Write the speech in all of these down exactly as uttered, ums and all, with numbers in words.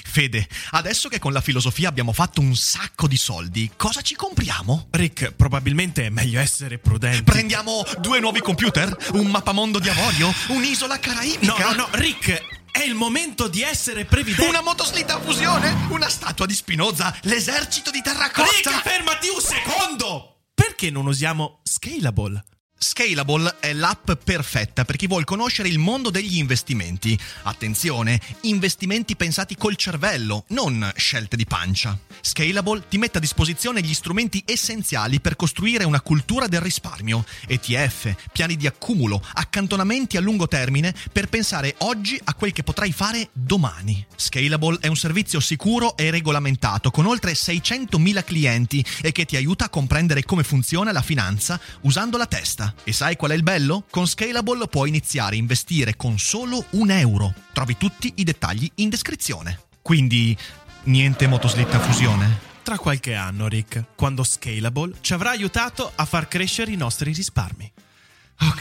Fede, adesso che con la filosofia abbiamo fatto un sacco di soldi, cosa ci compriamo? Rick, probabilmente è meglio essere prudenti. Prendiamo due nuovi computer? Un mappamondo di avorio? Un'isola caraibica? No, no, no, Rick, è il momento di essere previdenti. Una motoslitta a fusione? Una statua di Spinoza? L'esercito di terracotta? Rick, fermati un secondo! Perché non usiamo Scalable? Scalable è l'app perfetta per chi vuol conoscere il mondo degli investimenti. Attenzione, investimenti pensati col cervello, non scelte di pancia. Scalable ti mette a disposizione gli strumenti essenziali per costruire una cultura del risparmio, E T F, piani di accumulo, accantonamenti a lungo termine per pensare oggi a quel che potrai fare domani. Scalable è un servizio sicuro e regolamentato con oltre seicentomila clienti e che ti aiuta a comprendere come funziona la finanza usando la testa. E sai qual è il bello? Con Scalable puoi iniziare a investire con solo un euro. Trovi tutti i dettagli in descrizione. Quindi, niente motoslitta a fusione? Tra qualche anno, Rick, quando Scalable ci avrà aiutato a far crescere i nostri risparmi. Ok.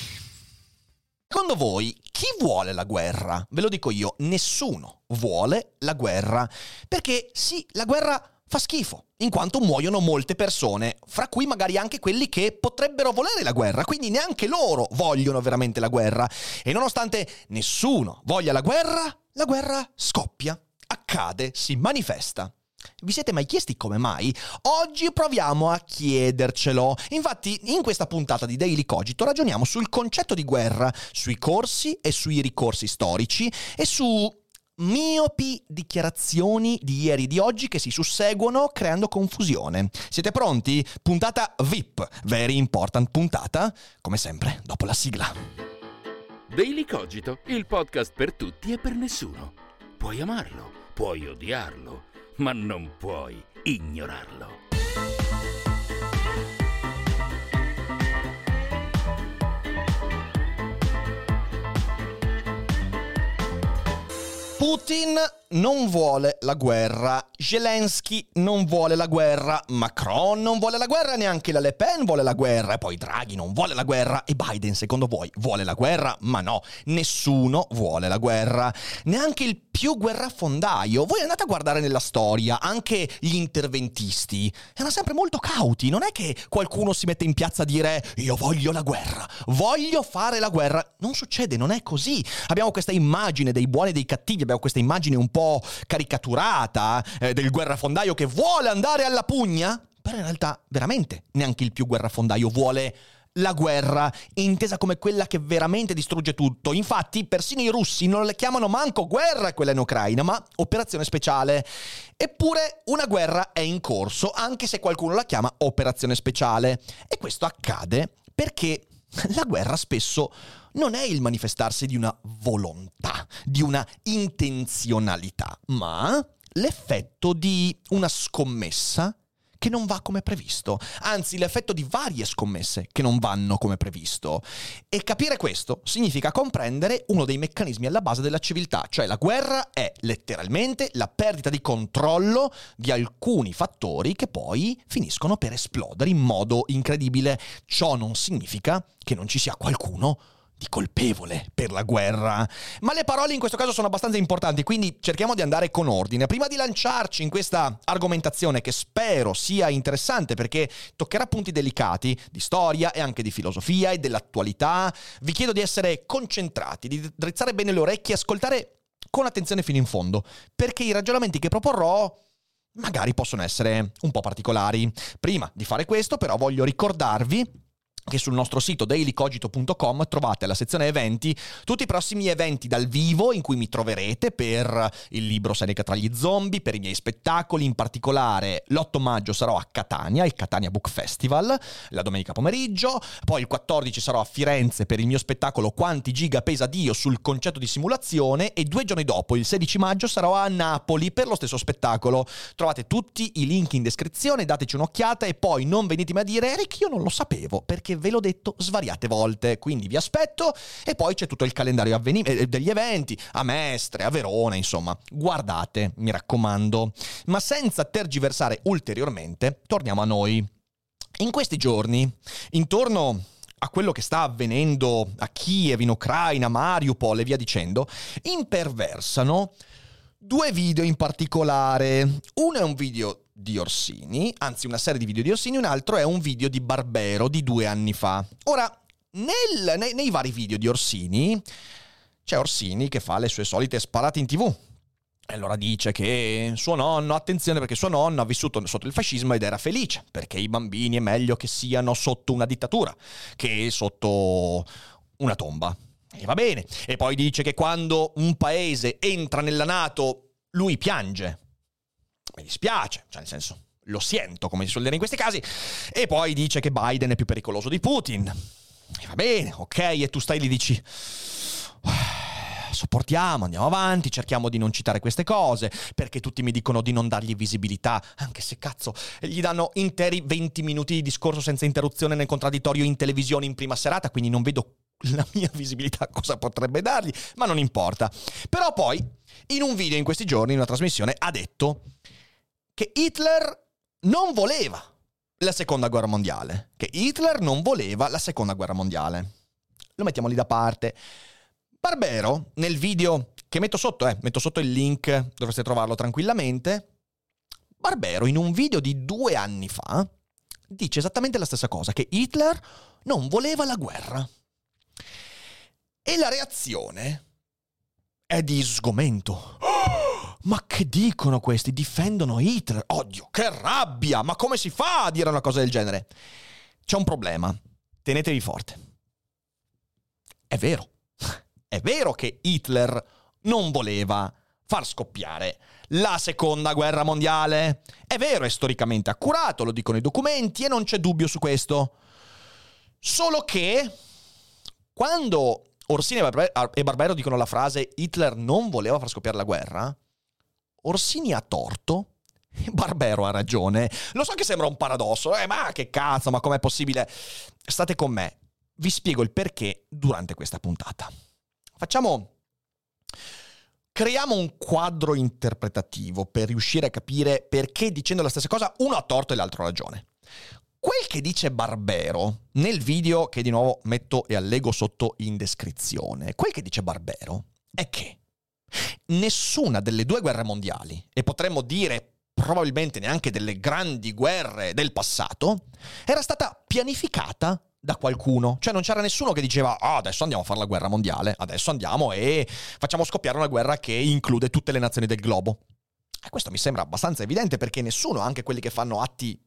Secondo voi, chi vuole la guerra? Ve lo dico io, nessuno vuole la guerra. Perché sì, la guerra fa schifo, in quanto muoiono molte persone, fra cui magari anche quelli che potrebbero volere la guerra, quindi neanche loro vogliono veramente la guerra. E nonostante nessuno voglia la guerra, la guerra scoppia, accade, si manifesta. Vi siete mai chiesti come mai? Oggi proviamo a chiedercelo. Infatti, in questa puntata di Daily Cogito ragioniamo sul concetto di guerra, sui corsi e sui ricorsi storici e su miopi dichiarazioni di ieri e di oggi che si susseguono creando confusione. Siete pronti? Puntata V I P, very important puntata, come sempre dopo la sigla. Daily Cogito, il podcast per tutti e per nessuno. Puoi amarlo, puoi odiarlo, ma non puoi ignorarlo. Putin non vuole la guerra, Zelensky non vuole la guerra, Macron non vuole la guerra, neanche la Le Pen vuole la guerra, e poi Draghi non vuole la guerra, e Biden secondo voi vuole la guerra? Ma no, nessuno vuole la guerra, neanche il più guerrafondaio. Voi andate a guardare nella storia, anche gli interventisti erano sempre molto cauti, non è che qualcuno si mette in piazza a dire io voglio la guerra, voglio fare la guerra, non succede, non è così. Abbiamo questa immagine dei buoni e dei cattivi, abbiamo questa immagine un po' caricaturata eh, del guerrafondaio che vuole andare alla pugna, però in realtà veramente neanche il più guerrafondaio vuole la guerra, intesa come quella che veramente distrugge tutto. Infatti persino i russi non le chiamano manco guerra quella in Ucraina, ma operazione speciale. Eppure una guerra è in corso, anche se qualcuno la chiama operazione speciale. E questo accade perché la guerra spesso non è il manifestarsi di una volontà, di una intenzionalità, ma l'effetto di una scommessa che non va come previsto, anzi l'effetto di varie scommesse che non vanno come previsto. E capire questo significa comprendere uno dei meccanismi alla base della civiltà, cioè la guerra è letteralmente la perdita di controllo di alcuni fattori che poi finiscono per esplodere in modo incredibile. Ciò non significa che non ci sia qualcuno di colpevole per la guerra. Ma le parole in questo caso sono abbastanza importanti, quindi cerchiamo di andare con ordine. Prima di lanciarci in questa argomentazione che spero sia interessante perché toccherà punti delicati di storia e anche di filosofia e dell'attualità, vi chiedo di essere concentrati, di drizzare bene le orecchie e ascoltare con attenzione fino in fondo, perché i ragionamenti che proporrò magari possono essere un po' particolari. Prima di fare questo, però, voglio ricordarvi che sul nostro sito daily cogito punto com trovate alla sezione eventi tutti i prossimi eventi dal vivo in cui mi troverete per il libro Seneca tra gli zombie, per i miei spettacoli. In particolare l'otto maggio sarò a Catania, il Catania Book Festival, la domenica pomeriggio, poi il quattordici sarò a Firenze per il mio spettacolo Quanti giga pesa Dio sul concetto di simulazione, e due giorni dopo, il sedici maggio, sarò a Napoli per lo stesso spettacolo. Trovate tutti i link in descrizione, dateci un'occhiata e poi non venitemi a dire Eric io non lo sapevo, perché ve l'ho detto svariate volte, quindi vi aspetto. E poi c'è tutto il calendario avveni- eh, degli eventi a Mestre, a Verona, insomma, guardate, mi raccomando. Ma senza tergiversare ulteriormente, torniamo a noi. In questi giorni, intorno a quello che sta avvenendo a Kiev, in Ucraina, Mariupol e via dicendo, imperversano due video in particolare. Uno è un video di Orsini, anzi una serie di video di Orsini, un altro è un video di Barbero di due anni fa. Ora, nel, nei, nei vari video di Orsini c'è Orsini che fa le sue solite sparate in tv. E allora dice che suo nonno, attenzione perché suo nonno ha vissuto sotto il fascismo ed era felice, perché i bambini è meglio che siano sotto una dittatura che sotto una tomba. E va bene. E poi dice che quando un paese entra nella NATO lui piange. Mi dispiace, cioè nel senso, lo sento, come si suol dire in questi casi. E poi dice che Biden è più pericoloso di Putin. E va bene, ok, e tu stai lì e dici sopportiamo, andiamo avanti, cerchiamo di non citare queste cose, perché tutti mi dicono di non dargli visibilità, anche se cazzo, gli danno interi venti minuti di discorso senza interruzione nel contraddittorio in televisione in prima serata, quindi non vedo la mia visibilità cosa potrebbe dargli, ma non importa. Però poi, in un video in questi giorni, in una trasmissione, ha detto che Hitler non voleva la seconda guerra mondiale, che Hitler non voleva la seconda guerra mondiale. Lo mettiamo lì da parte. Barbero, nel video che metto sotto, eh, metto sotto il link, dovreste trovarlo tranquillamente, Barbero in un video di due anni fa dice esattamente la stessa cosa, che Hitler non voleva la guerra. E la reazione è di sgomento. Oh, ma che dicono questi? Difendono Hitler? Oddio, che rabbia! Ma come si fa a dire una cosa del genere? C'è un problema. Tenetevi forte. È vero. È vero che Hitler non voleva far scoppiare la seconda guerra mondiale. È vero, è storicamente accurato, lo dicono i documenti e non c'è dubbio su questo. Solo che quando Orsini e Barbero dicono la frase Hitler non voleva far scoppiare la guerra, Orsini ha torto e Barbero ha ragione. Lo so che sembra un paradosso, eh, ma che cazzo, ma com'è possibile? State con me, vi spiego il perché durante questa puntata. Facciamo, creiamo un quadro interpretativo per riuscire a capire perché dicendo la stessa cosa uno ha torto e l'altro ha ragione. Quel che dice Barbero nel video, che di nuovo metto e allego sotto in descrizione, quel che dice Barbero è che nessuna delle due guerre mondiali, e potremmo dire probabilmente neanche delle grandi guerre del passato, era stata pianificata da qualcuno. Cioè non c'era nessuno che diceva ah, adesso andiamo a fare la guerra mondiale, adesso andiamo e facciamo scoppiare una guerra che include tutte le nazioni del globo. E questo mi sembra abbastanza evidente, perché nessuno, anche quelli che fanno atti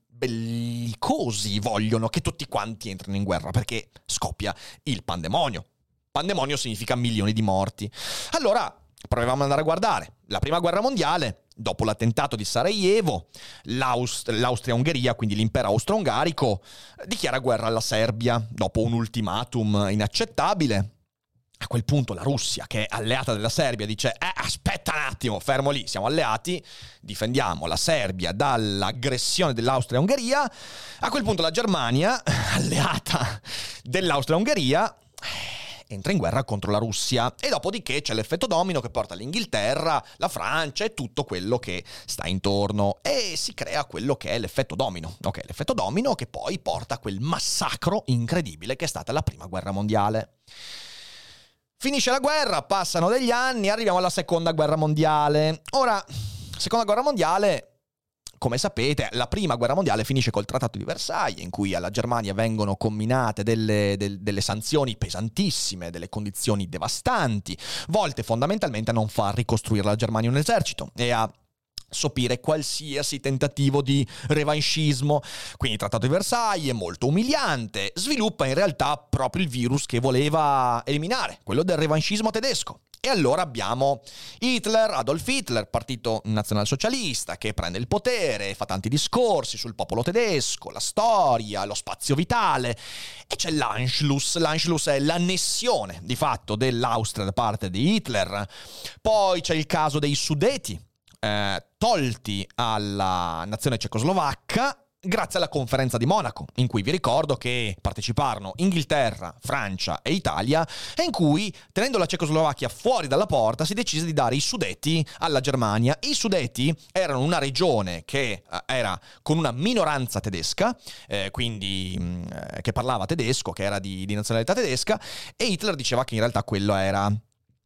bellicosi, vogliono che tutti quanti entrino in guerra, perché scoppia il pandemonio. Pandemonio significa milioni di morti. Allora proviamo ad andare a guardare la prima guerra mondiale. Dopo l'attentato di Sarajevo, l'Aust- l'Austria-Ungheria, quindi l'impero austro-ungarico, dichiara guerra alla Serbia dopo un ultimatum inaccettabile. A quel punto la Russia, che è alleata della Serbia, dice eh, aspetta un attimo, fermo lì, siamo alleati, difendiamo la Serbia dall'aggressione dell'Austria-Ungheria. A quel punto la Germania, alleata dell'Austria-Ungheria, entra in guerra contro la Russia, e dopodiché c'è l'effetto domino che porta l'Inghilterra, la Francia e tutto quello che sta intorno, e si crea quello che è l'effetto domino. Ok, l'effetto domino che poi porta a quel massacro incredibile che è stata la prima guerra mondiale. Finisce la guerra, passano degli anni, arriviamo alla seconda guerra mondiale. Ora, seconda guerra mondiale, come sapete, la prima guerra mondiale finisce col Trattato di Versailles, in cui alla Germania vengono comminate delle, del, delle sanzioni pesantissime, delle condizioni devastanti, volte fondamentalmente a non far ricostruire la Germania un esercito e a sopire qualsiasi tentativo di revanchismo. Quindi il Trattato di Versailles è molto umiliante, sviluppa in realtà proprio il virus che voleva eliminare, quello del revanchismo tedesco. E allora abbiamo Hitler, Adolf Hitler, partito nazionalsocialista, che prende il potere, fa tanti discorsi sul popolo tedesco, la storia, lo spazio vitale, e c'è l'Anschluss. L'Anschluss è l'annessione di fatto dell'Austria da parte di Hitler. Poi c'è il caso dei Sudeti, eh, tolti alla nazione cecoslovacca grazie alla conferenza di Monaco, in cui vi ricordo che parteciparono Inghilterra, Francia e Italia, e in cui, tenendo la Cecoslovacchia fuori dalla porta, si decise di dare i Sudeti alla Germania. I Sudeti erano una regione che eh, era con una minoranza tedesca, eh, quindi mh, che parlava tedesco, che era di, di nazionalità tedesca, e Hitler diceva che in realtà quello era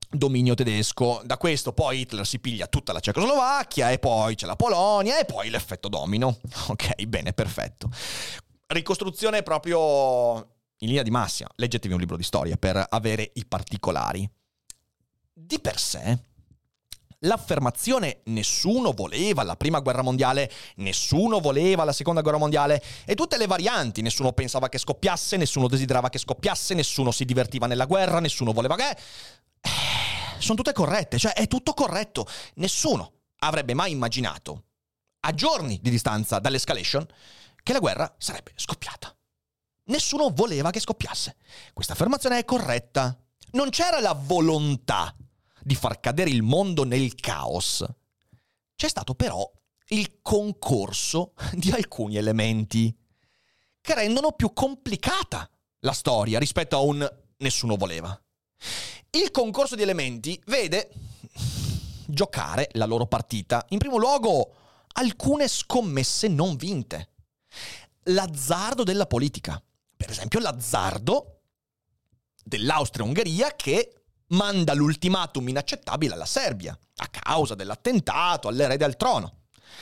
dominio tedesco. Da questo poi Hitler si piglia tutta la Cecoslovacchia e poi c'è la Polonia e poi l'effetto domino. Ok, bene, perfetto. Ricostruzione proprio in linea di massima. Leggetevi un libro di storia per avere i particolari. Di per sé, l'affermazione nessuno voleva la prima guerra mondiale, nessuno voleva la seconda guerra mondiale e tutte le varianti, nessuno pensava che scoppiasse, nessuno desiderava che scoppiasse, nessuno si divertiva nella guerra, nessuno voleva che... Eh, sono tutte corrette, cioè è tutto corretto. Nessuno avrebbe mai immaginato, a giorni di distanza dall'escalation, che la guerra sarebbe scoppiata. Nessuno voleva che scoppiasse. Questa affermazione è corretta. Non c'era la volontà di far cadere il mondo nel caos. C'è stato però il concorso di alcuni elementi che rendono più complicata la storia rispetto a un nessuno voleva. Il concorso di elementi vede giocare la loro partita, in primo luogo, alcune scommesse non vinte. L'azzardo della politica. Per esempio, l'azzardo dell'Austria-Ungheria che manda l'ultimatum inaccettabile alla Serbia a causa dell'attentato all'erede al trono.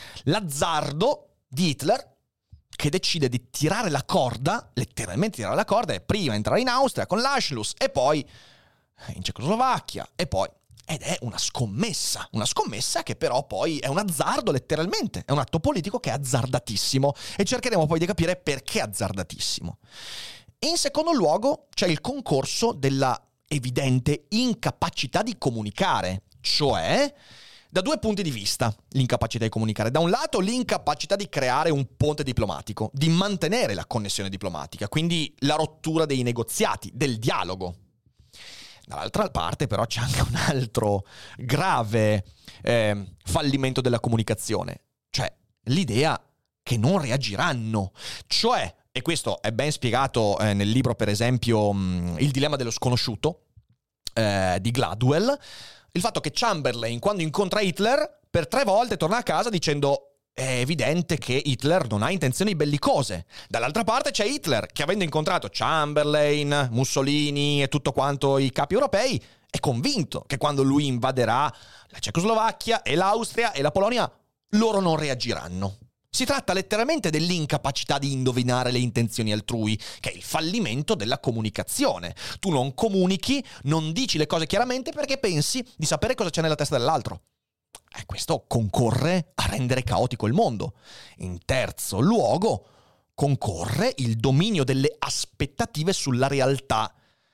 L'azzardo di Hitler che decide di tirare la corda, letteralmente tirare la corda, e prima entrare in Austria con l'Anschluss e poi in Cecoslovacchia e poi... Ed è una scommessa, una scommessa che però poi è un azzardo letteralmente, è un atto politico che è azzardatissimo e cercheremo poi di capire perché è azzardatissimo. In secondo luogo c'è il concorso della evidente incapacità di comunicare, cioè da due punti di vista l'incapacità di comunicare. Da un lato l'incapacità di creare un ponte diplomatico, di mantenere la connessione diplomatica, quindi la rottura dei negoziati, del dialogo. Dall'altra parte però c'è anche un altro grave eh, fallimento della comunicazione, cioè l'idea che non reagiranno, cioè, e questo è ben spiegato eh, nel libro per esempio mh, Il dilemma dello sconosciuto eh, di Gladwell, il fatto che Chamberlain quando incontra Hitler per tre volte torna a casa dicendo è evidente che Hitler non ha intenzioni bellicose. Dall'altra parte c'è Hitler che, avendo incontrato Chamberlain, Mussolini e tutto quanto i capi europei, è convinto che quando lui invaderà la Cecoslovacchia e l'Austria e la Polonia loro non reagiranno. Si tratta letteralmente dell'incapacità di indovinare le intenzioni altrui, che è il fallimento della comunicazione. Tu non comunichi, non dici le cose chiaramente perché pensi di sapere cosa c'è nella testa dell'altro. E questo concorre a rendere caotico il mondo. In terzo luogo, concorre il dominio delle aspettative sulla realtà.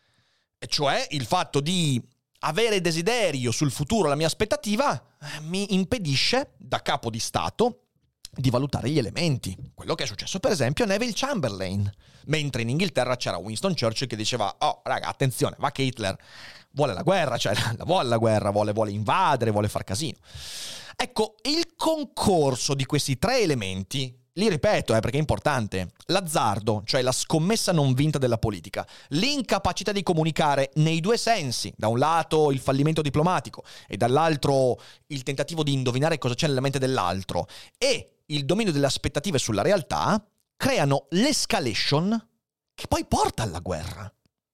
E cioè il fatto di avere desiderio sul futuro, la mia aspettativa, eh, mi impedisce, da capo di Stato, di valutare gli elementi. Quello che è successo per esempio a Neville Chamberlain. Mentre in Inghilterra c'era Winston Churchill che diceva oh raga, attenzione, va che Hitler vuole la guerra, cioè la vuole la guerra, vuole, vuole invadere, vuole far casino. Ecco, il concorso di questi tre elementi, li ripeto eh, perché è importante, l'azzardo, cioè la scommessa non vinta della politica, l'incapacità di comunicare nei due sensi, da un lato il fallimento diplomatico e dall'altro il tentativo di indovinare cosa c'è nella mente dell'altro, e il dominio delle aspettative sulla realtà, creano l'escalation che poi porta alla guerra.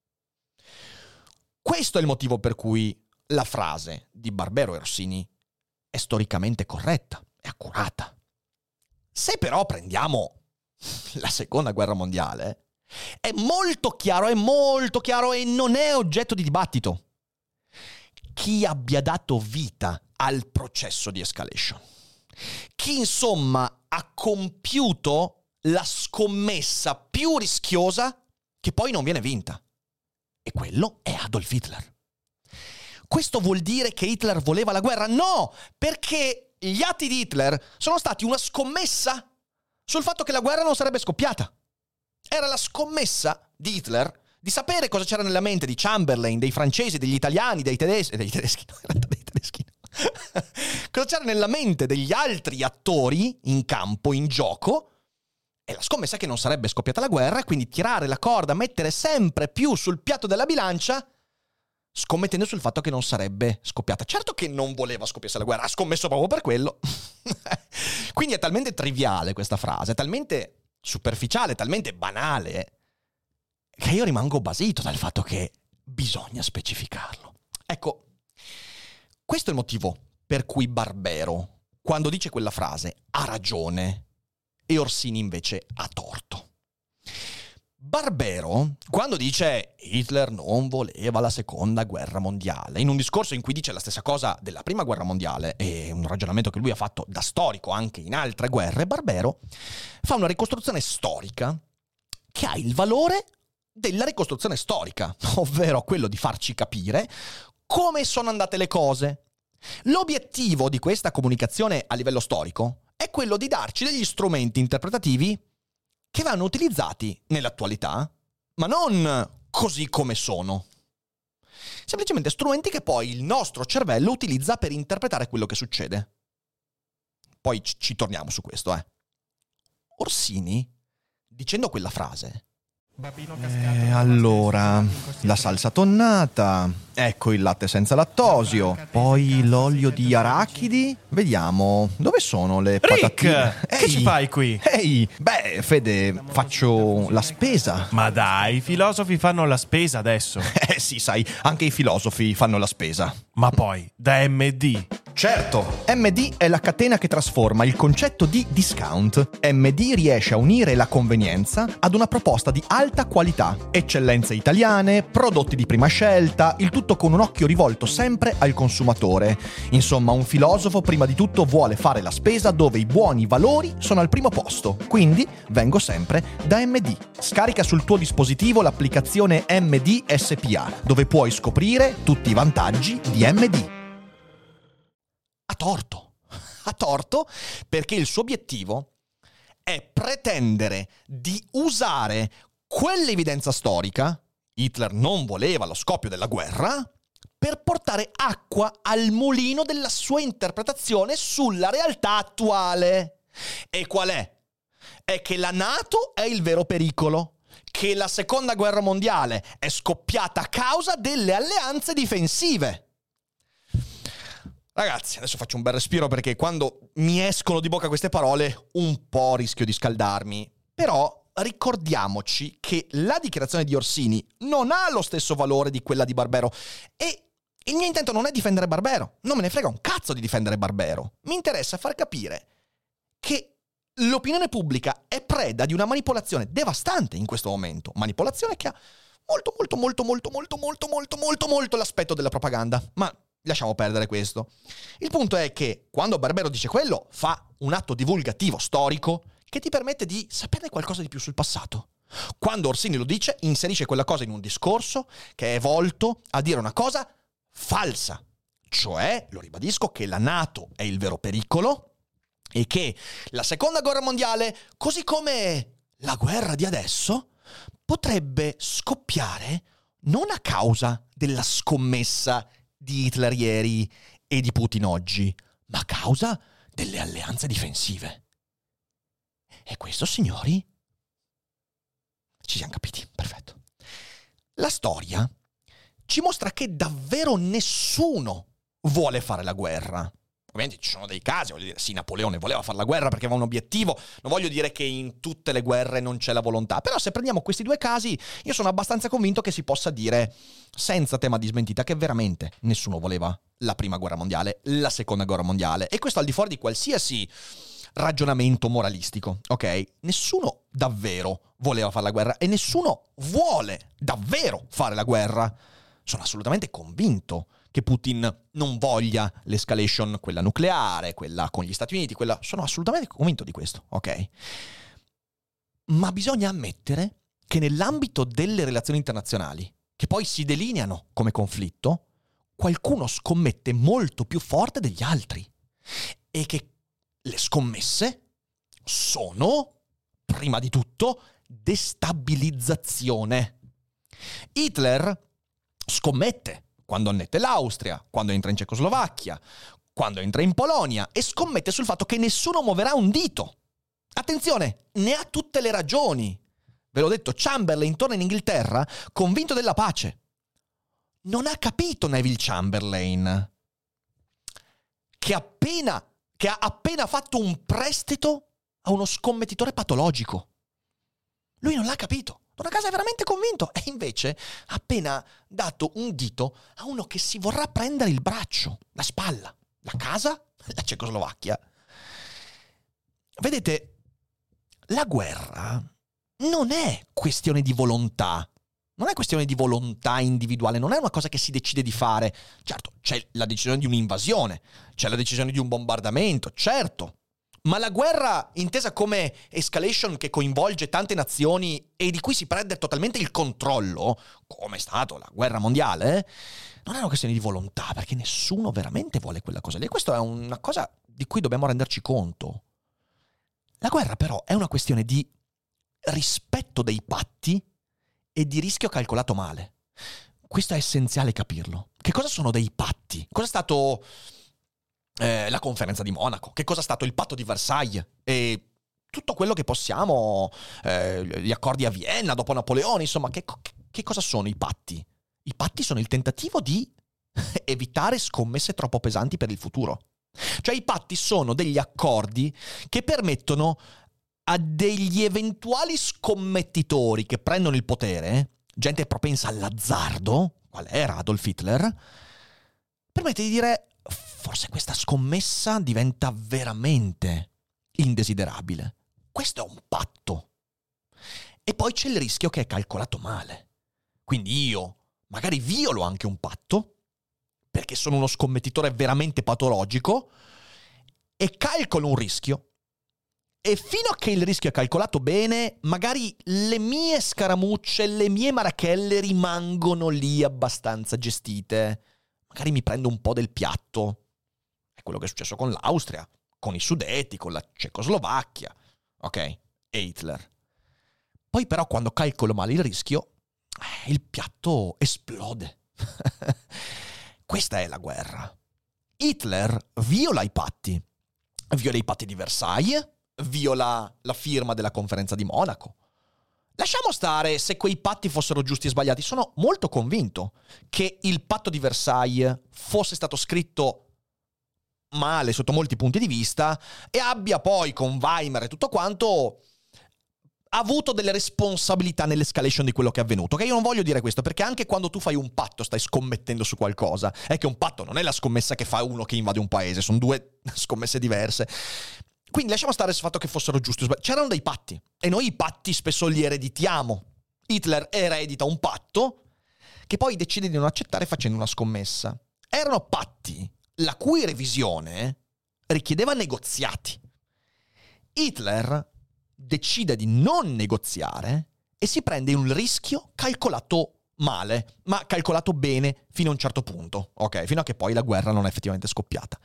Questo è il motivo per cui la frase di Barbero e Rossini è storicamente corretta, è accurata. Se però prendiamo la seconda guerra mondiale, è molto chiaro, è molto chiaro e non è oggetto di dibattito chi abbia dato vita al processo di escalation. Chi insomma ha compiuto la scommessa più rischiosa che poi non viene vinta. E quello è Adolf Hitler. Questo vuol dire che Hitler voleva la guerra? No, perché gli atti di Hitler sono stati una scommessa sul fatto che la guerra non sarebbe scoppiata. Era la scommessa di Hitler di sapere cosa c'era nella mente di Chamberlain, dei francesi, degli italiani, dei tedeschi, dei tedeschi, no, in realtà dei tedeschi no. Cosa c'era nella mente degli altri attori in campo, in gioco. E la scommessa è che non sarebbe scoppiata la guerra, quindi tirare la corda, mettere sempre più sul piatto della bilancia, scommettendo sul fatto che non sarebbe scoppiata. Certo che non voleva scoppiarsi la guerra, ha scommesso proprio per quello. Quindi è talmente triviale questa frase, è talmente superficiale, talmente banale, che io rimango basito dal fatto che bisogna specificarlo. Ecco, Questo è il motivo per cui Barbero, quando dice quella frase, ha ragione e Orsini invece ha torto. Barbero, quando dice Hitler non voleva la seconda guerra mondiale, in un discorso in cui dice la stessa cosa della prima guerra mondiale, e un ragionamento che lui ha fatto da storico anche in altre guerre, Barbero fa una ricostruzione storica che ha il valore della ricostruzione storica, ovvero quello di farci capire come sono andate le cose. L'obiettivo di questa comunicazione a livello storico è quello di darci degli strumenti interpretativi che vanno utilizzati nell'attualità, ma non così come sono. Semplicemente strumenti che poi il nostro cervello utilizza per interpretare quello che succede. Poi ci, ci torniamo su questo, eh. Orsini, dicendo quella frase, Eh, allora, la salsa tonnata, ecco il latte senza lattosio, poi l'olio di arachidi. Vediamo, dove sono le Rick, patatine? che ci fai qui? Ehi, beh, Fede, faccio la spesa. Ma dai, i filosofi fanno la spesa adesso. Eh sì, sai, anche i filosofi fanno la spesa. Ma poi, da M D. Certo, M D è la catena che trasforma il concetto di discount. M D riesce a unire la convenienza ad una proposta di alta qualità, eccellenze italiane, prodotti di prima scelta, il tutto con un occhio rivolto sempre al consumatore. Insomma, un filosofo prima di tutto vuole fare la spesa dove i buoni valori sono al primo posto. Quindi vengo sempre da M D. Scarica sul tuo dispositivo l'applicazione M D S P A, dove puoi scoprire tutti i vantaggi di M D. ha torto. Ha torto perché il suo obiettivo è pretendere di usare quell'evidenza storica, Hitler non voleva lo scoppio della guerra, per portare acqua al mulino della sua interpretazione sulla realtà attuale. E qual è? È che la NATO è il vero pericolo, che la seconda guerra mondiale è scoppiata a causa delle alleanze difensive. Ragazzi, adesso faccio un bel respiro perché quando mi escono di bocca queste parole un po' rischio di scaldarmi. Però ricordiamoci che la dichiarazione di Orsini non ha lo stesso valore di quella di Barbero e il mio intento non è difendere Barbero, non me ne frega un cazzo di difendere Barbero. Mi interessa far capire che l'opinione pubblica è preda di una manipolazione devastante in questo momento, manipolazione che ha molto molto molto molto molto molto molto molto molto l'aspetto della propaganda, ma lasciamo perdere questo. Il punto è che quando Barbero dice quello, fa un atto divulgativo storico che ti permette di saperne qualcosa di più sul passato. Quando Orsini lo dice, inserisce quella cosa in un discorso che è volto a dire una cosa falsa. Cioè, lo ribadisco, che la NATO è il vero pericolo e che la seconda guerra mondiale, così come la guerra di adesso, potrebbe scoppiare non a causa della scommessa di Hitler ieri e di Putin oggi, ma a causa delle alleanze difensive. E questo, signori, ci siamo capiti, perfetto. La storia ci mostra che davvero nessuno vuole fare la guerra. Ovviamente ci sono dei casi, voglio dire, sì, Napoleone voleva fare la guerra perché aveva un obiettivo, non voglio dire che in tutte le guerre non c'è la volontà, però se prendiamo questi due casi, io sono abbastanza convinto che si possa dire, senza tema di smentita, che veramente nessuno voleva la prima guerra mondiale, la seconda guerra mondiale, e questo al di fuori di qualsiasi ragionamento moralistico, ok? Nessuno davvero voleva fare la guerra e nessuno vuole davvero fare la guerra. Sono assolutamente convinto che Putin non voglia l'escalation, quella nucleare, quella con gli Stati Uniti, quella... Sono assolutamente convinto di questo, ok? Ma bisogna ammettere che nell'ambito delle relazioni internazionali, che poi si delineano come conflitto, qualcuno scommette molto più forte degli altri. E che le scommesse sono, prima di tutto, destabilizzazione. Hitler scommette quando annette l'Austria, quando entra in Cecoslovacchia, quando entra in Polonia e scommette sul fatto che nessuno muoverà un dito. Attenzione, ne ha tutte le ragioni. Ve l'ho detto, Chamberlain torna in Inghilterra convinto della pace. Non ha capito Neville Chamberlain che appena che ha appena fatto un prestito a uno scommettitore patologico. Lui non l'ha capito. Torna a casa è veramente convinto. E invece ha appena dato un dito a uno che si vorrà prendere il braccio, la spalla, la casa, la Cecoslovacchia. Vedete, la guerra non è questione di volontà. Non è questione di volontà individuale, non è una cosa che si decide di fare. Certo, c'è la decisione di un'invasione, c'è la decisione di un bombardamento, certo. Ma la guerra, intesa come escalation che coinvolge tante nazioni e di cui si perde totalmente il controllo, come è stato la guerra mondiale, non è una questione di volontà, perché nessuno veramente vuole quella cosa lì. E questa è una cosa di cui dobbiamo renderci conto. La guerra però è una questione di rispetto dei patti e di rischio calcolato male. Questo è essenziale capirlo. Che cosa sono dei patti? Cosa è stato eh, la conferenza di Monaco? Che cosa è stato il patto di Versailles? E tutto quello che possiamo, eh, gli accordi a Vienna dopo Napoleone, insomma, che, che cosa sono i patti? I patti sono il tentativo di evitare scommesse troppo pesanti per il futuro. Cioè i patti sono degli accordi che permettono a degli eventuali scommettitori che prendono il potere, gente propensa all'azzardo, qual era Adolf Hitler, permette di dire forse questa scommessa diventa veramente indesiderabile. Questo è un patto. E poi c'è il rischio che è calcolato male. Quindi io magari violo anche un patto, perché sono uno scommettitore veramente patologico, e calcolo un rischio. E fino a che il rischio è calcolato bene, magari le mie scaramucce, le mie marachelle rimangono lì abbastanza gestite. Magari mi prendo un po' del piatto. È quello che è successo con l'Austria, con i Sudeti, con la Cecoslovacchia. Ok? E Hitler. Poi però quando calcolo male il rischio, il piatto esplode. Questa è la guerra. Hitler viola i patti. Viola i patti di Versailles, viola la firma della conferenza di Monaco. Lasciamo stare se quei patti fossero giusti e sbagliati. Sono molto convinto che il patto di Versailles fosse stato scritto male sotto molti punti di vista e abbia poi con Weimar e tutto quanto avuto delle responsabilità nell'escalation di quello che è avvenuto. Ok, io non voglio dire questo, perché anche quando tu fai un patto stai scommettendo su qualcosa. È che un patto non è la scommessa che fa uno che invade un paese, sono due scommesse diverse. Quindi lasciamo stare sul fatto che fossero giusti o sbagliati. C'erano dei patti e noi i patti spesso li ereditiamo. Hitler eredita un patto che poi decide di non accettare facendo una scommessa. Erano patti la cui revisione richiedeva negoziati. Hitler decide di non negoziare e si prende un rischio calcolato male, ma calcolato bene fino a un certo punto, ok? Fino a che poi la guerra non è effettivamente scoppiata.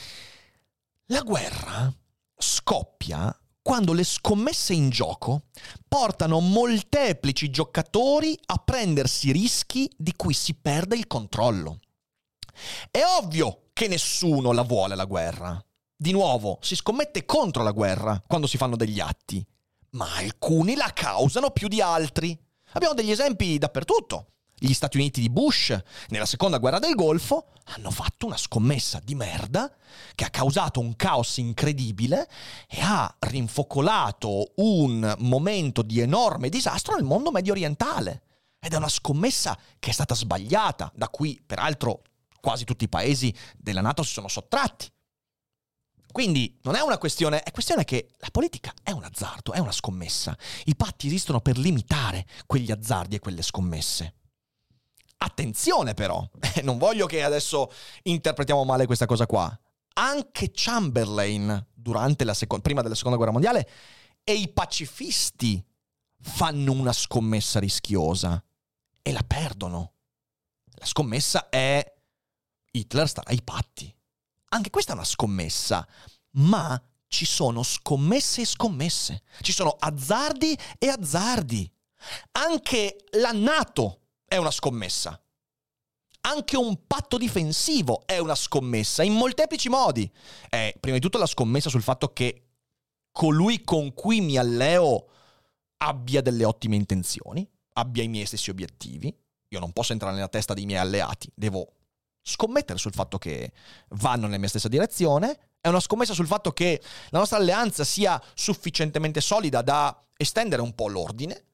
La guerra scoppia quando le scommesse in gioco portano molteplici giocatori a prendersi rischi di cui si perde il controllo. È ovvio che nessuno la vuole la guerra. Di nuovo, si scommette contro la guerra quando si fanno degli atti, ma alcuni la causano più di altri. Abbiamo degli esempi dappertutto. Gli Stati Uniti di Bush, nella seconda guerra del Golfo, hanno fatto una scommessa di merda che ha causato un caos incredibile e ha rinfocolato un momento di enorme disastro nel mondo medio orientale. Ed è una scommessa che è stata sbagliata, da cui peraltro quasi tutti i paesi della NATO si sono sottratti. Quindi non è una questione, è questione che la politica è un azzardo, è una scommessa. I patti esistono per limitare quegli azzardi e quelle scommesse. Attenzione però, non voglio che adesso interpretiamo male questa cosa qua. Anche Chamberlain, durante la seco- prima della seconda guerra mondiale, e i pacifisti fanno una scommessa rischiosa e la perdono. La scommessa è Hitler starà ai patti. Anche questa è una scommessa, ma ci sono scommesse e scommesse. Ci sono azzardi e azzardi. Anche la NATO è una scommessa. Anche un patto difensivo è una scommessa in molteplici modi. È prima di tutto la scommessa sul fatto che colui con cui mi alleo abbia delle ottime intenzioni, abbia i miei stessi obiettivi. Io non posso entrare nella testa dei miei alleati, devo scommettere sul fatto che vanno nella mia stessa direzione. È una scommessa sul fatto che la nostra alleanza sia sufficientemente solida da estendere un po' l'ordine.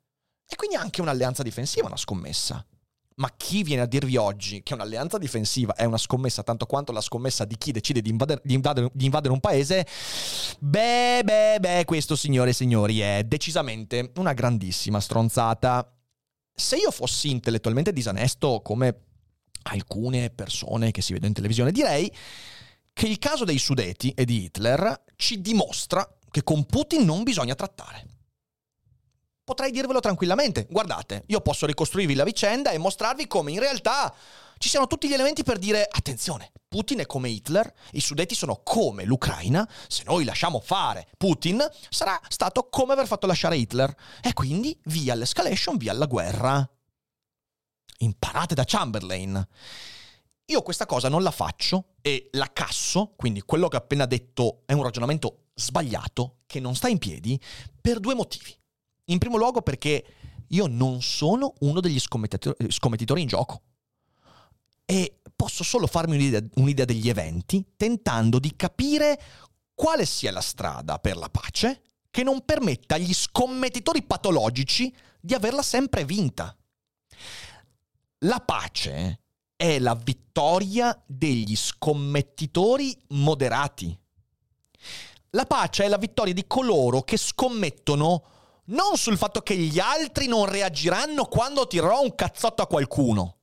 E quindi anche un'alleanza difensiva è una scommessa. Ma chi viene a dirvi oggi che un'alleanza difensiva è una scommessa tanto quanto la scommessa di chi decide di invadere, di invadere, di invadere un paese? Beh, beh, beh, questo, signore e signori, è decisamente una grandissima stronzata. Se io fossi intellettualmente disonesto, come alcune persone che si vedono in televisione, direi che il caso dei Sudeti e di Hitler ci dimostra che con Putin non bisogna trattare. Potrei dirvelo tranquillamente. Guardate, io posso ricostruirvi la vicenda e mostrarvi come in realtà ci siano tutti gli elementi per dire attenzione, Putin è come Hitler, i Sudeti sono come l'Ucraina, se noi lasciamo fare Putin sarà stato come aver fatto lasciare Hitler. E quindi via l'escalation, via la guerra. Imparate da Chamberlain. Io questa cosa non la faccio e la casso, quindi quello che ho appena detto è un ragionamento sbagliato, che non sta in piedi, per due motivi. In primo luogo perché io non sono uno degli scommettitori, scommettitori in gioco e posso solo farmi un'idea, un'idea degli eventi tentando di capire quale sia la strada per la pace che non permetta agli scommettitori patologici di averla sempre vinta. La pace è la vittoria degli scommettitori moderati. La pace è la vittoria di coloro che scommettono non sul fatto che gli altri non reagiranno quando tirerò un cazzotto a qualcuno.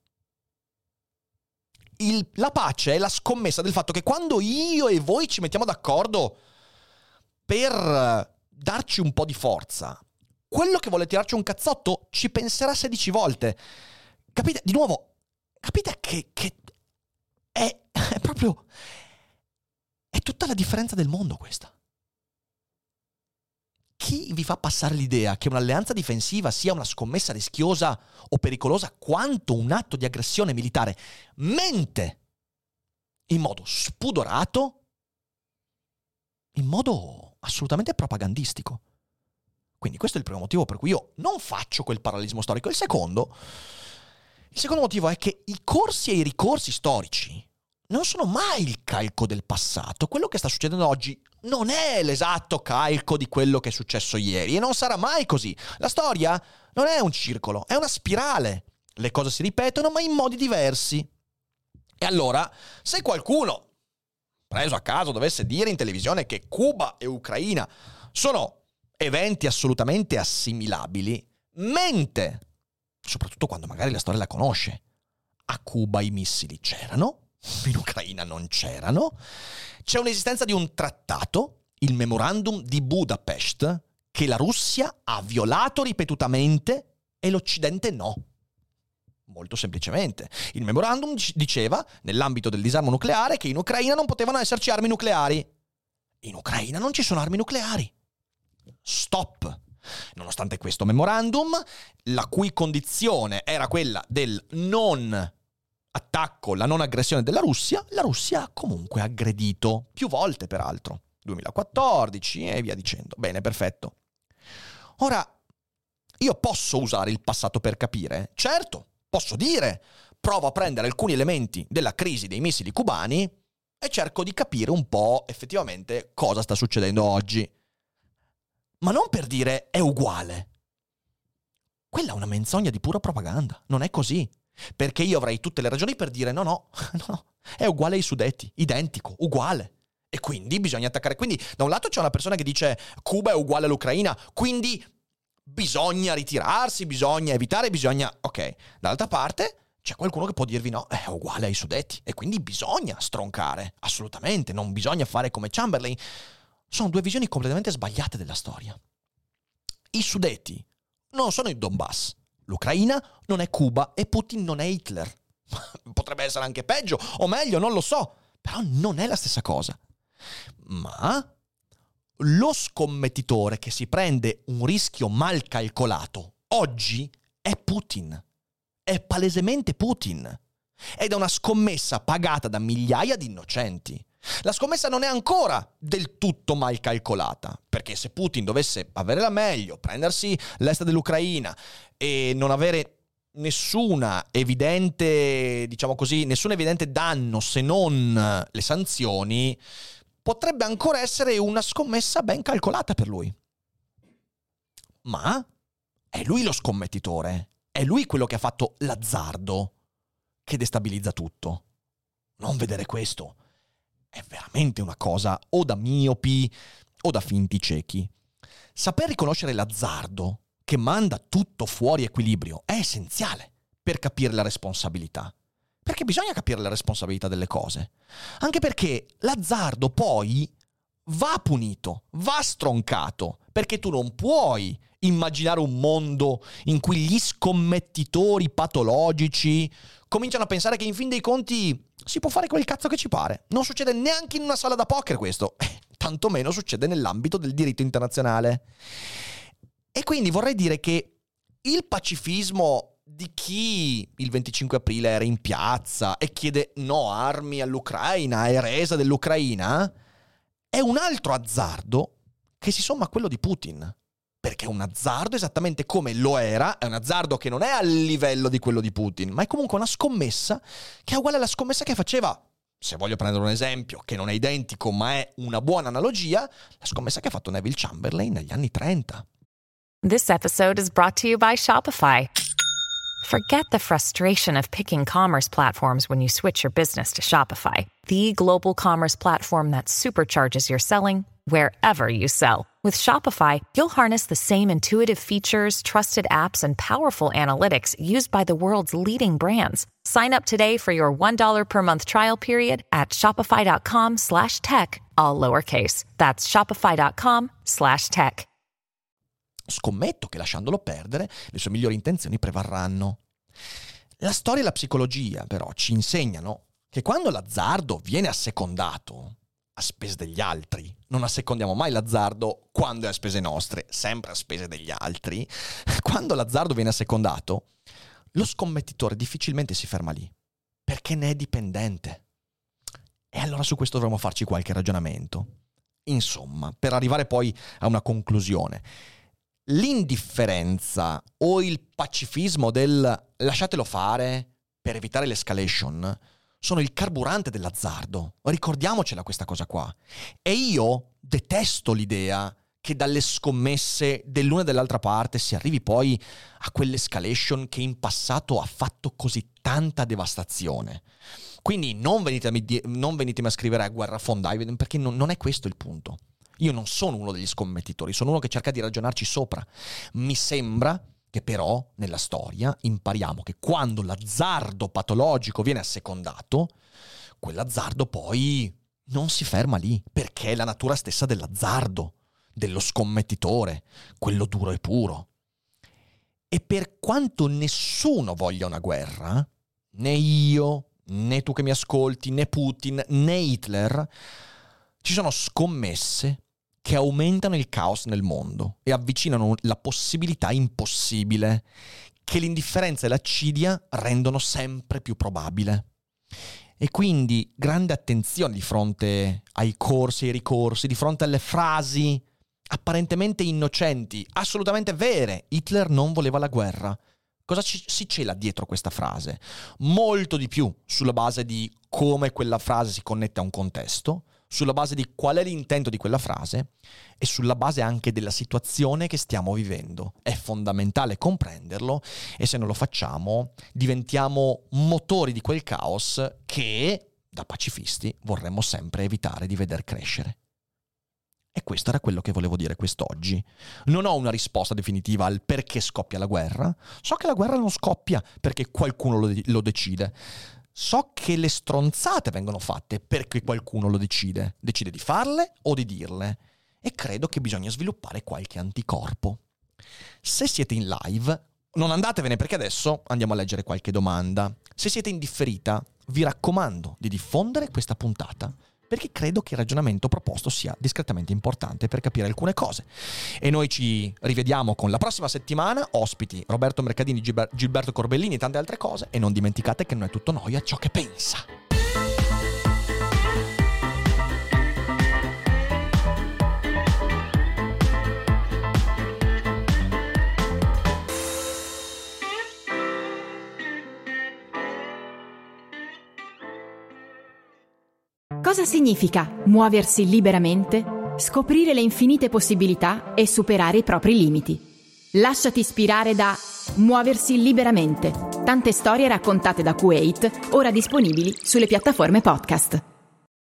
Il, la pace è la scommessa del fatto che quando io e voi ci mettiamo d'accordo per darci un po' di forza, quello che vuole tirarci un cazzotto ci penserà sedici volte. Capite? Di nuovo, capite che, che è, è proprio... è tutta la differenza del mondo questa. Chi vi fa passare l'idea che un'alleanza difensiva sia una scommessa rischiosa o pericolosa quanto un atto di aggressione militare mente in modo spudorato, in modo assolutamente propagandistico. Quindi questo è il primo motivo per cui io non faccio quel parallelismo storico. Il secondo, il secondo motivo è che i corsi e i ricorsi storici non sono mai il calco del passato. Quello che sta succedendo oggi non è l'esatto calco di quello che è successo ieri e non sarà mai così. La storia non è un circolo, è una spirale. Le cose si ripetono ma in modi diversi. E allora, se qualcuno, preso a caso, dovesse dire in televisione che Cuba e Ucraina sono eventi assolutamente assimilabili, mente, soprattutto quando magari la storia la conosce. A Cuba i missili c'erano, in Ucraina non c'erano. C'è un'esistenza di un trattato, il Memorandum di Budapest, che la Russia ha violato ripetutamente e l'Occidente no. Molto semplicemente. Il Memorandum diceva, nell'ambito del disarmo nucleare, che in Ucraina non potevano esserci armi nucleari. In Ucraina non ci sono armi nucleari. Stop. Nonostante questo memorandum, la cui condizione era quella del non attacco, la non aggressione della Russia, la Russia ha comunque aggredito, più volte peraltro, duemilaquattordici e via dicendo. Bene, perfetto. Ora, io posso usare il passato per capire? Certo, posso dire, provo a prendere alcuni elementi della crisi dei missili cubani e cerco di capire un po' effettivamente cosa sta succedendo oggi. Ma non per dire è uguale. Quella è una menzogna di pura propaganda, non è così. Perché io avrei tutte le ragioni per dire no, no, no, no, è uguale ai Sudeti, identico, uguale. E quindi bisogna attaccare. Quindi da un lato c'è una persona che dice Cuba è uguale all'Ucraina, quindi bisogna ritirarsi, bisogna evitare, bisogna... Ok, dall'altra parte c'è qualcuno che può dirvi no, è uguale ai Sudeti e quindi bisogna stroncare, assolutamente, non bisogna fare come Chamberlain. Sono due visioni completamente sbagliate della storia. I Sudeti non sono il Donbass. L'Ucraina non è Cuba e Putin non è Hitler. Potrebbe essere anche peggio, o meglio, non lo so. Però non è la stessa cosa. Ma lo scommettitore che si prende un rischio mal calcolato oggi è Putin. È palesemente Putin. Ed è una scommessa pagata da migliaia di innocenti. La scommessa non è ancora del tutto mal calcolata, perché se Putin dovesse avere la meglio, prendersi l'est dell'Ucraina e non avere nessuna evidente, diciamo così, nessun evidente danno se non le sanzioni, potrebbe ancora essere una scommessa ben calcolata per lui. Ma È lui lo scommettitore, è lui quello che ha fatto l'azzardo che destabilizza tutto. Non vedere questo è veramente una cosa o da miopi o da finti ciechi. Saper riconoscere l'azzardo che manda tutto fuori equilibrio è essenziale per capire la responsabilità. Perché bisogna capire la responsabilità delle cose. Anche perché l'azzardo poi va punito, va stroncato, perché tu non puoi immaginare un mondo in cui gli scommettitori patologici cominciano a pensare che in fin dei conti si può fare quel cazzo che ci pare. Non succede neanche in una sala da poker questo, eh, tantomeno succede nell'ambito del diritto internazionale. E quindi vorrei dire che il pacifismo di chi il venticinque aprile era in piazza e chiede no armi all'Ucraina e resa dell'Ucraina è un altro azzardo che si somma a quello di Putin. Perché è un azzardo esattamente come lo era, è un azzardo che non è al livello di quello di Putin, ma è comunque una scommessa che è uguale alla scommessa che faceva, se voglio prendere un esempio che non è identico ma è una buona analogia, la scommessa che ha fatto Neville Chamberlain negli anni trenta. This episode is brought to you by Shopify. Forget the frustration of picking commerce platforms when you switch your business to Shopify, the global commerce platform that supercharges your selling wherever you sell. With Shopify, you'll harness the same intuitive features, trusted apps, and powerful analytics used by the world's leading brands. Sign up today for your one dollar per month trial period at shopify.com slash tech, all lowercase. That's shopify.com slash tech. Scommetto che lasciandolo perdere, le sue migliori intenzioni prevarranno. La storia e la psicologia, però, ci insegnano che quando l'azzardo viene assecondato a spese degli altri, non assecondiamo mai l'azzardo quando è a spese nostre, sempre a spese degli altri, quando l'azzardo viene assecondato, lo scommettitore difficilmente si ferma lì, perché ne è dipendente. E allora su questo dovremmo farci qualche ragionamento. Insomma, per arrivare poi a una conclusione, l'indifferenza o il pacifismo del lasciatelo fare per evitare l'escalation sono il carburante dell'azzardo. Ricordiamocela questa cosa qua. E io detesto l'idea che dalle scommesse dell'una e dell'altra parte si arrivi poi a quell'escalation che in passato ha fatto così tanta devastazione. Quindi non venitemi, non venitemi a scrivere a guerra fondai, perché non, non è questo il punto. Io non sono uno degli scommettitori, sono uno che cerca di ragionarci sopra. Mi sembra che però nella storia impariamo che quando l'azzardo patologico viene assecondato, quell'azzardo poi non si ferma lì, perché è la natura stessa dell'azzardo, dello scommettitore, quello duro e puro. E per quanto nessuno voglia una guerra, né io, né tu che mi ascolti, né Putin, né Hitler, ci sono scommesse che aumentano il caos nel mondo e avvicinano la possibilità impossibile, che l'indifferenza e l'accidia rendono sempre più probabile. E quindi grande attenzione di fronte ai corsi e ai ricorsi, di fronte alle frasi apparentemente innocenti, assolutamente vere. Hitler non voleva la guerra. Cosa ci, si cela dietro questa frase? Molto di più sulla base di come quella frase si connette a un contesto, sulla base di qual è l'intento di quella frase e sulla base anche della situazione che stiamo vivendo. È fondamentale comprenderlo e se non lo facciamo diventiamo motori di quel caos che, da pacifisti, vorremmo sempre evitare di veder crescere. E questo era quello che volevo dire quest'oggi. Non ho una risposta definitiva al perché scoppia la guerra. So che la guerra non scoppia perché qualcuno lo, lo decide. So che le stronzate vengono fatte perché qualcuno lo decide. Decide di farle o di dirle. E credo che bisogna sviluppare qualche anticorpo. Se siete in live, non andatevene perché adesso andiamo a leggere qualche domanda. Se siete in differita, vi raccomando di diffondere questa puntata, perché credo che il ragionamento proposto sia discretamente importante per capire alcune cose. E noi ci rivediamo con la prossima settimana, ospiti Roberto Mercadini, Gilber- Gilberto Corbellini e tante altre cose, e non dimenticate che non è tutto noia ciò che pensa. Cosa significa muoversi liberamente, scoprire le infinite possibilità e superare i propri limiti? Lasciati ispirare da Muoversi liberamente. Tante storie raccontate da Kuwait, ora disponibili sulle piattaforme podcast.